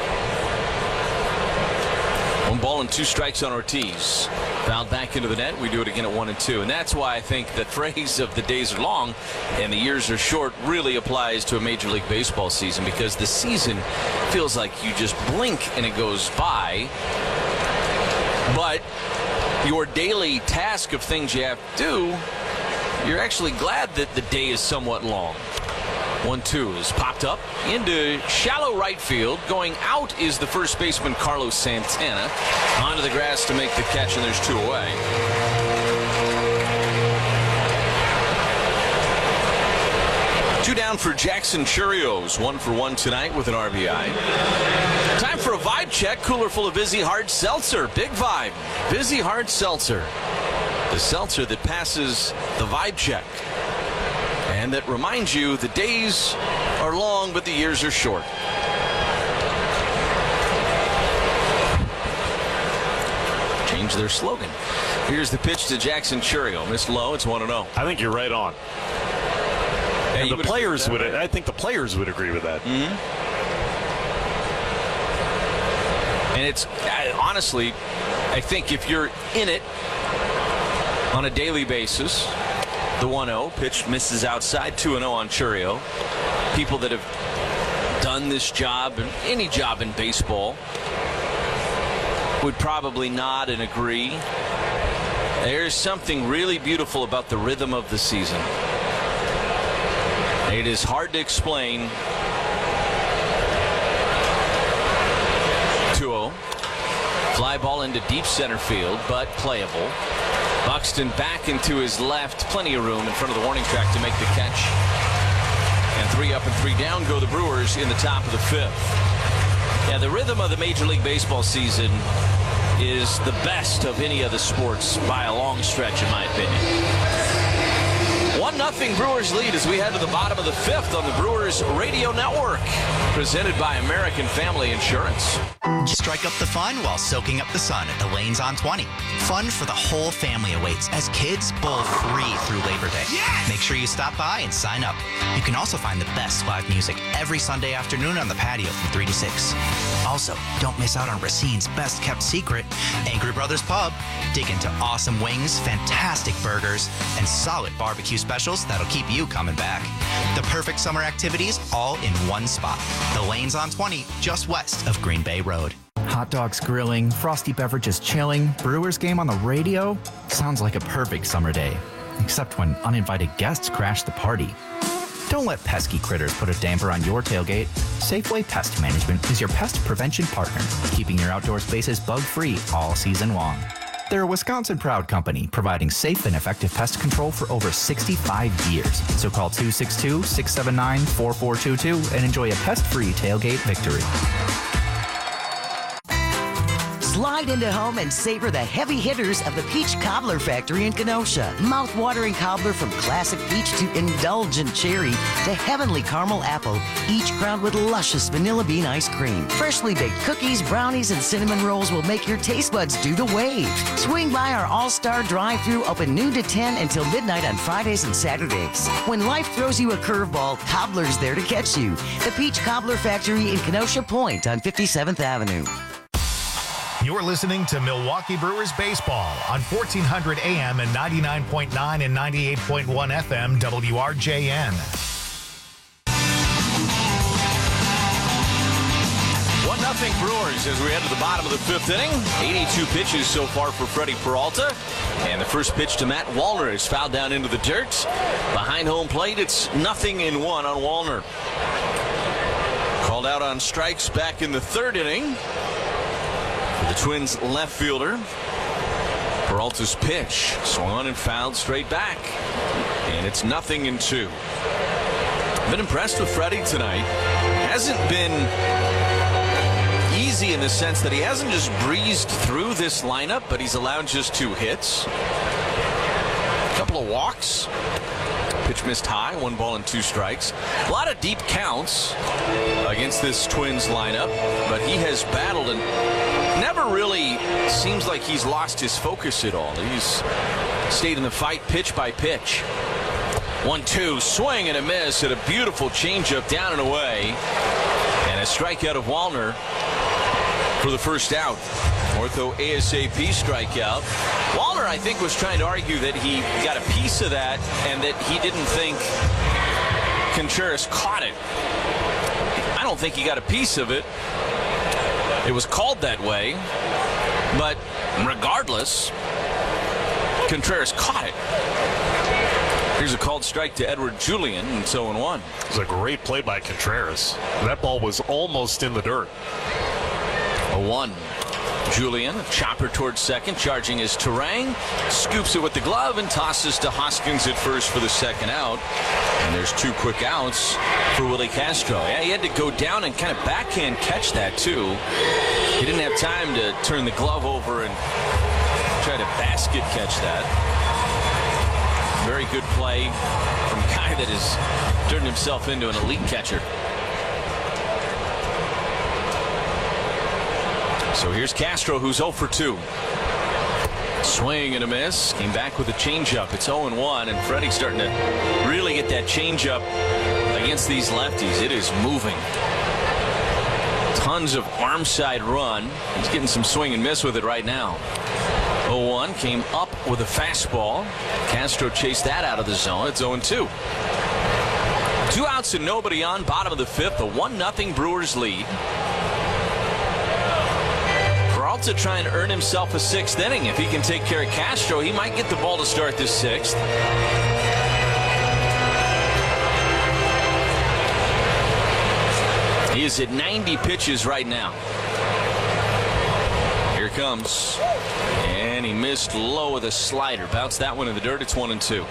1 ball and 2 strikes on Ortiz. Fouled back into the net. We do it again at 1-2. And that's why I think the phrase of the days are long and the years are short really applies to a Major League Baseball season, because the season feels like you just blink and it goes by. But your daily task of things you have to do, you're actually glad that the day is somewhat long. 1-2 is popped up into shallow right field. Going out is the first baseman, Carlos Santana. Onto the grass to make the catch, and there's 2 away. Two down for Jackson Churios. 1 for 1 tonight with an RBI. Time for a vibe check. Cooler full of Vizzy Hard Seltzer. Big vibe. Vizzy Hard Seltzer. The seltzer that passes the vibe check. And that reminds you the days are long, but the years are short. Change their slogan. Here's the pitch to Jackson Churio. Missed low. It's 1-0. I think you're right on. And the players would. I think the players would agree with that. Mm-hmm. And it's, honestly, I think if you're in it on a daily basis, the 1-0 pitch misses outside, 2-0 on Chourio. People that have done this job, and any job in baseball, would probably nod and agree. There's something really beautiful about the rhythm of the season. It is hard to explain. 2-0. Fly ball into deep center field, but playable. Buxton back into his left. Plenty of room in front of the warning track to make the catch. And 3 up and 3 down go the Brewers in the top of the 5th. Yeah, the rhythm of the Major League Baseball season is the best of any of the sports by a long stretch, in my opinion. 1-0 Brewers lead as we head to the bottom of the 5th on the Brewers Radio Network. Presented by American Family Insurance. Strike up the fun while soaking up the sun at the Lanes on 20. Fun for the whole family awaits as kids bowl free through Labor Day. Yes! Make sure you stop by and sign up. You can also find the best live music every Sunday afternoon on the patio from 3 to 6. Also, don't miss out on Racine's best kept secret, Angry Brothers Pub. Dig into awesome wings, fantastic burgers, and solid barbecue specials that'll keep you coming back. The perfect summer activities all in one spot. The Lanes on 20, just west of Green Bay Road. Hot dogs grilling, frosty beverages chilling, Brewers game on the radio. Sounds like a perfect summer day. Except when uninvited guests crash the party. Don't let pesky critters put a damper on your tailgate. Safeway Pest Management is your pest prevention partner, keeping your outdoor spaces bug-free all season long. They're a Wisconsin-proud company providing safe and effective pest control for over 65 years. So call 262-679-4422 and enjoy a pest-free tailgate victory. Slide into home and savor the heavy hitters of the Peach Cobbler Factory in Kenosha. Mouth-watering cobbler from classic peach to indulgent cherry to heavenly caramel apple, each crowned with luscious vanilla bean ice cream. Freshly baked cookies, brownies, and cinnamon rolls will make your taste buds do the wave. Swing by our all-star drive-thru, open noon to 10 until midnight on Fridays and Saturdays. When life throws you a curveball, Cobbler's there to catch you. The Peach Cobbler Factory in Kenosha Point on 57th Avenue. You're listening to Milwaukee Brewers Baseball on 1400 AM and 99.9 and 98.1 FM WRJN. 1-0 Brewers as we head to the bottom of the 5th inning. 82 pitches so far for Freddie Peralta. And the first pitch to Matt Wallner is fouled down into the dirt. Behind home plate, it's 0-1 on Wallner. Called out on strikes back in the 3rd inning. The Twins left fielder. Peralta's pitch swung on and fouled straight back. And it's 0-2. I've been impressed with Freddie tonight. Hasn't been easy in the sense that he hasn't just breezed through this lineup, but he's allowed just 2 hits. A couple of walks. Pitch missed high, 1 ball and 2 strikes. A lot of deep counts against this Twins lineup, but he has battled and never really seems like he's lost his focus at all. He's stayed in the fight pitch by pitch. 1-2, swing and a miss at a beautiful changeup down and away. And a strikeout of Wallner for the first out. Ortho ASAP strikeout. Wallner, I think, was trying to argue that he got a piece of that and that he didn't think Contreras caught it. I don't think he got a piece of it. It was called that way, but regardless, Contreras caught it. Here's a called strike to Edward Julian, and it's 0-1. It was a great play by Contreras. That ball was almost in the dirt. 0-1. Julian, a chopper towards second, charging his Terang, scoops it with the glove and tosses to Hoskins at first for the second out. And there's 2 quick outs for Willie Castro. Yeah, he had to go down and kind of backhand catch that too. He didn't have time to turn the glove over and try to basket catch that. Very good play from a guy that has turned himself into an elite catcher. So here's Castro, who's 0 for 2. Swing and a miss. Came back with a changeup. It's 0-1, and Freddie's starting to really get that changeup against these lefties. It is moving. Tons of arm side run. He's getting some swing and miss with it right now. 0-1 came up with a fastball. Castro chased that out of the zone. It's 0-2. 2 outs and nobody on. Bottom of the 5th. A 1-0 Brewers lead. Peralta trying to earn himself a 6th inning. If he can take care of Castro, he might get the ball to start this 6th. He is at 90 pitches right now. Here comes. And he missed low with a slider. Bounced that one in the dirt. It's 1-2.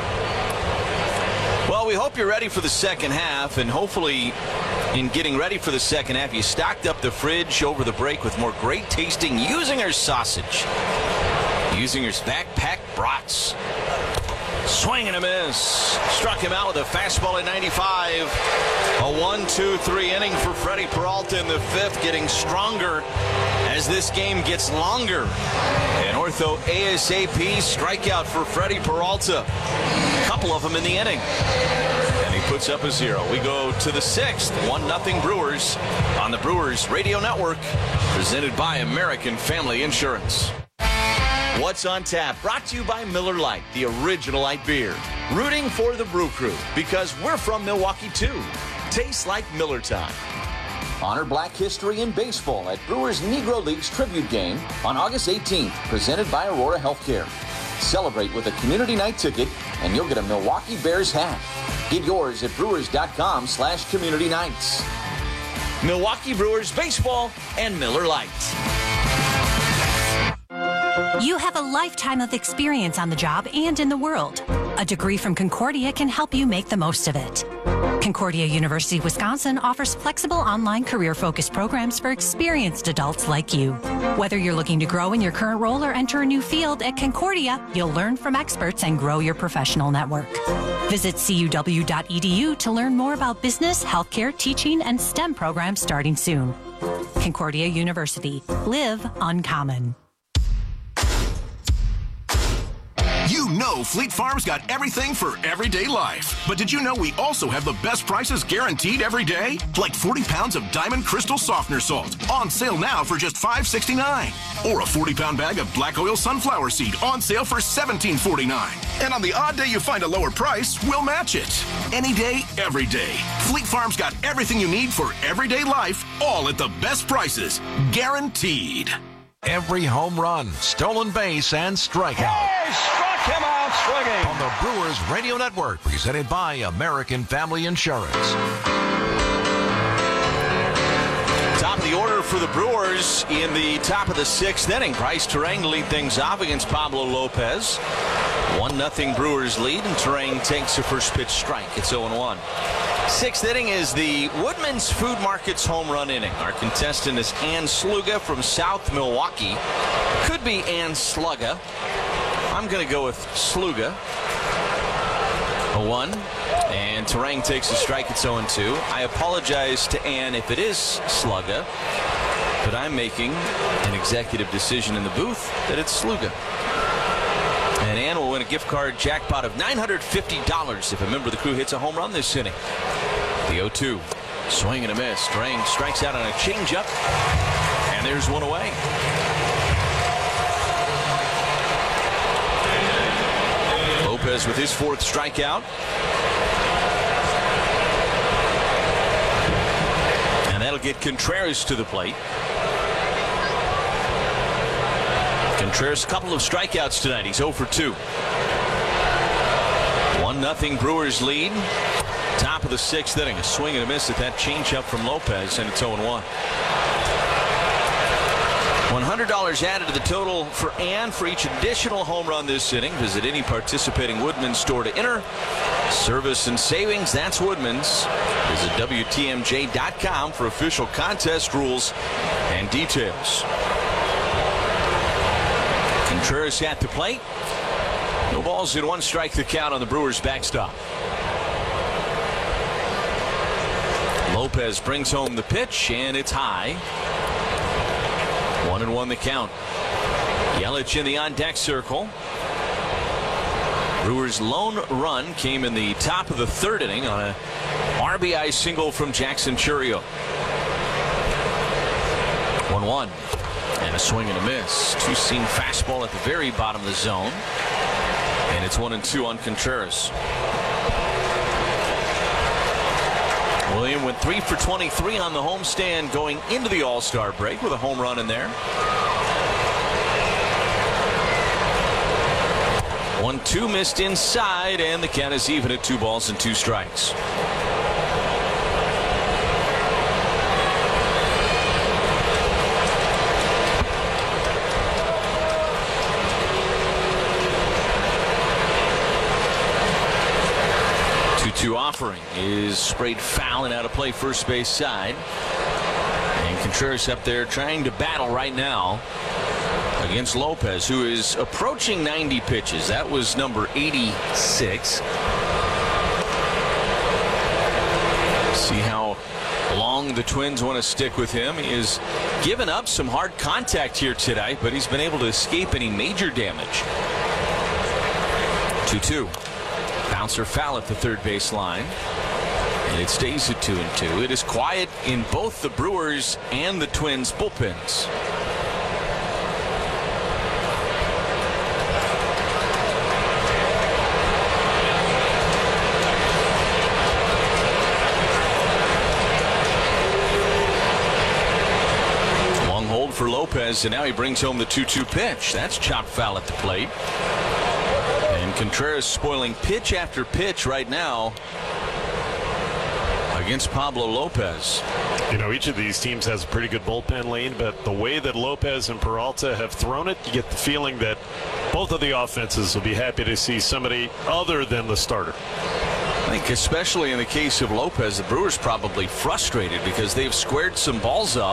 Well, we hope you're ready for the second half, and hopefully in getting ready for the second half, you stocked up the fridge over the break with more great tasting Usinger's sausage. Usinger's backpack brats. Swing and a miss. Struck him out with a fastball at 95. A 1-2-3 inning for Freddie Peralta in the 5th, getting stronger as this game gets longer. An ortho ASAP strikeout for Freddie Peralta. A couple of them in the inning. And he puts up a 0. We go to the 6th. 1-0 Brewers on the Brewers Radio Network, presented by American Family Insurance. What's on Tap, brought to you by Miller Lite, the original light beer. Rooting for the Brew Crew, because we're from Milwaukee too. Tastes like Miller time. Honor Black History in baseball at Brewers Negro League's tribute game on August 18th, presented by Aurora Healthcare. Celebrate with a community night ticket, and you'll get a Milwaukee Bears hat. Get yours at brewers.com/community nights. Milwaukee Brewers baseball and Miller Lite. You have a lifetime of experience on the job and in the world. A degree from Concordia can help you make the most of it. Concordia University Wisconsin offers flexible online career-focused programs for experienced adults like you. Whether you're looking to grow in your current role or enter a new field, at Concordia, you'll learn from experts and grow your professional network. Visit cuw.edu to learn more about business, healthcare, teaching, and STEM programs starting soon. Concordia University. Live uncommon. You know Fleet Farm's got everything for everyday life. But did you know we also have the best prices guaranteed every day? Like 40 pounds of Diamond Crystal Softener Salt on sale now for just $5.69. Or a 40-pound bag of Black Oil Sunflower Seed on sale for $17.49. And on the odd day you find a lower price, we'll match it. Any day, every day. Fleet Farm's got everything you need for everyday life, all at the best prices. Guaranteed. Every home run, stolen base, and strikeout. Struck him out swinging. On the Brewers Radio Network, presented by American Family Insurance. Top of the order for the Brewers in the top of the 6th inning. Bryce Terang to lead things off against Pablo Lopez. 1-0 Brewers lead, and Terang takes a first pitch strike. It's 0-1. 6th inning is the Woodman's Food Market's home run inning. Our contestant is Ann Sluga from South Milwaukee. Could be Ann Slugga. I'm going to go with Sluga. 0-1. And Terang takes a strike. It's 0-2. I apologize to Ann if it is Slugga, but I'm making an executive decision in the booth that it's Sluga. And Ann will win a gift card jackpot of $950 if a member of the crew hits a home run this inning. The 0-2. Swing and a miss. Terang strikes out on a changeup. And there's one away. Lopez with his 4th strikeout. And that'll get Contreras to the plate. Contreras, a couple of strikeouts tonight. He's 0 for 2. 1-0 Brewers lead. Top of the 6th inning. A swing and a miss at that changeup from Lopez, and it's 0-1. $100 added to the total for Ann for each additional home run this inning. Visit any participating Woodman's store to enter. Service and savings, that's Woodman's. Visit WTMJ.com for official contest rules and details. Contreras at the plate. No balls in 1 strike the count on the Brewers backstop. Lopez brings home the pitch, and it's high. 1-1 the count. Yelich in the on-deck circle. Brewers' lone run came in the top of the 3rd inning on a RBI single from Jackson Chourio. 1-1. And a swing and a miss. Two-seam fastball at the very bottom of the zone. And it's 1-2 on Contreras. William went 3 for 23 on the homestand going into the All-Star break with a home run in there. 1-2 missed inside, and the count is even at 2 balls and 2 strikes. Offering is sprayed foul and out of play first base side. And Contreras up there trying to battle right now against Lopez, who is approaching 90 pitches. That was number 86. See how long the Twins want to stick with him. He has given up some hard contact here tonight, but he's been able to escape any major damage. 2-2. Bouncer foul at the third base line, and it stays at 2-2. It is quiet in both the Brewers and the Twins bullpens. Long hold for Lopez, and now he brings home the 2-2 pitch. That's chopped foul at the plate. Contreras spoiling pitch after pitch right now against Pablo Lopez. You know, each of these teams has a pretty good bullpen lane, but the way that Lopez and Peralta have thrown it, you get the feeling that both of the offenses will be happy to see somebody other than the starter. I think especially in the case of Lopez, the Brewers probably frustrated because they've squared some balls up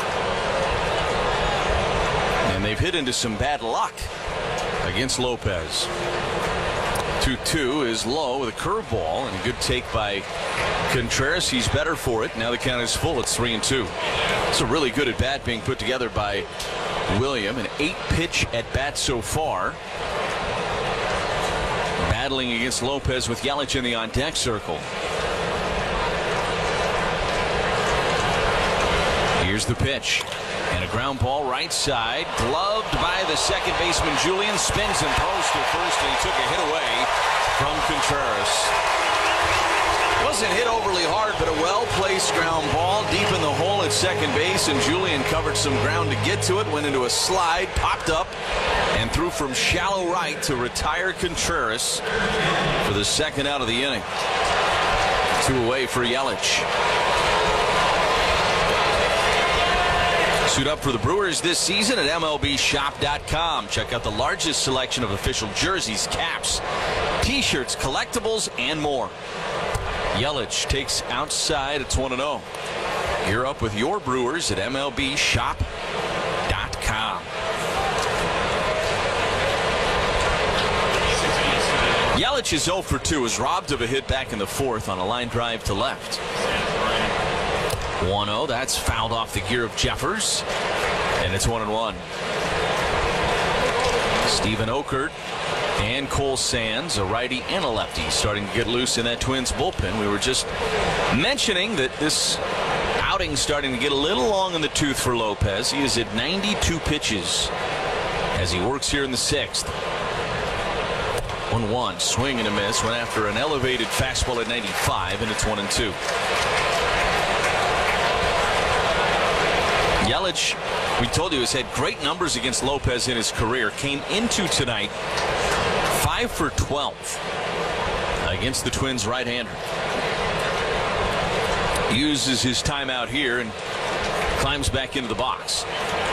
and they've hit into some bad luck against Lopez. 2-2 is low with a curveball and a good take by Contreras. He's better for it. Now the count is full. It's 3-2. It's a really good at bat being put together by William. An 8-pitch at bat so far. Battling against Lopez with Yelich in the on deck circle. Here's the pitch. And a ground ball right side, gloved by the second baseman Julian, spins and post to first, and he took a hit away from Contreras. Wasn't hit overly hard, but a well-placed ground ball deep in the hole at second base, and Julian covered some ground to get to it, went into a slide, popped up, and threw from shallow right to retire Contreras for the second out of the inning. 2 away for Yelich. Suit up for the Brewers this season at MLBshop.com. Check out the largest selection of official jerseys, caps, T-shirts, collectibles, and more. Yelich takes outside. It's 1-0. You're up with your Brewers at MLBshop.com. Yelich is 0 for 2, is robbed of a hit back in the fourth on a line drive to left. 1-0. That's fouled off the gear of Jeffers, and it's 1-1. Stephen Okert and Cole Sands, a righty and a lefty, starting to get loose in that Twins bullpen. We were just mentioning that this outing's starting to get a little long in the tooth for Lopez. He is at 92 pitches as he works here in the 6th. 1-1. Swing and a miss. Went after an elevated fastball at 95, and it's 1-2. Yelich, we told you, has had great numbers against Lopez in his career. Came into tonight 5 for 12 against the Twins right-hander. Uses his timeout here and climbs back into the box.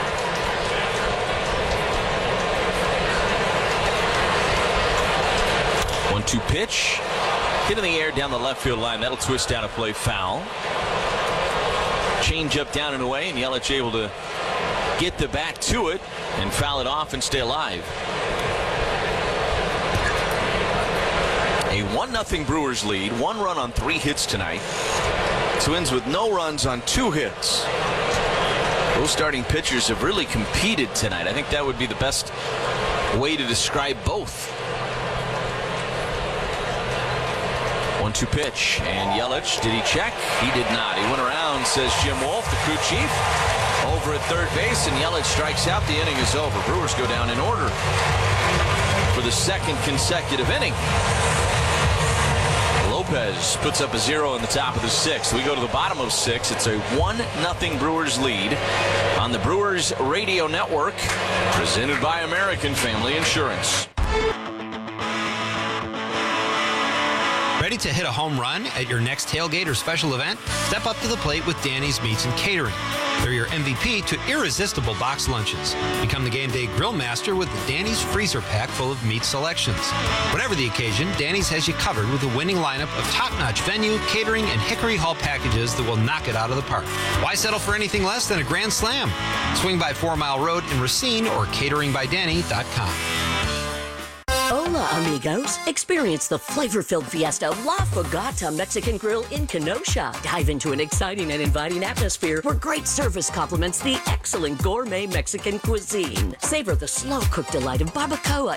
One-two pitch. Hit in the air down the left field line. That'll twist down a play foul. Change up down and away, and Yelich able to get the bat to it and foul it off and stay alive. A 1-0 Brewers lead. 1 run on 3 hits tonight. Twins with no runs on 2 hits. Those starting pitchers have really competed tonight. I think that would be the best way to describe both. 1-2 pitch, and Yelich, did he check? He did not. He went around, says Jim Wolf, the crew chief, over at third base, and Yelich strikes out. The inning is over. Brewers go down in order for the second consecutive inning. Lopez puts up a 0 in the top of the 6th. We go to the bottom of 6. It's a 1-0 Brewers lead on the Brewers Radio Network, presented by American Family Insurance. Ready to hit a home run at your next tailgate or special event? Step up to the plate with Danny's Meats and Catering. They're your MVP to irresistible box lunches. Become the game day grill master with the Danny's freezer pack full of meat selections. Whatever the occasion, Danny's has you covered with a winning lineup of top-notch venue, catering, and Hickory Hall packages that will knock it out of the park. Why settle for anything less than a grand slam? Swing by 4 Mile Road in Racine or cateringbydanny.com. Hola, amigos. Experience the flavor-filled fiesta La Fogata Mexican Grill in Kenosha. Dive into an exciting and inviting atmosphere where great service complements the excellent gourmet Mexican cuisine. Savor the slow-cooked delight of barbacoa